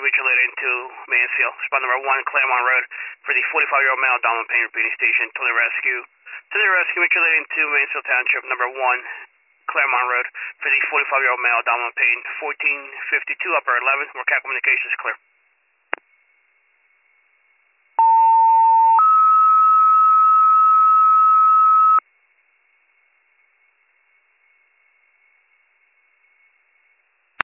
Mutual Aid into Mansfield. Respond number 1, Claremont Road, for the 45-year-old male, abdominal pain, repeating station. To the rescue. To the rescue, Mutual Aid into Mansfield Township, number 1, Claremont Road, for the 45-year-old male, abdominal pain, 1452, upper 11. More Cap Communications, clear.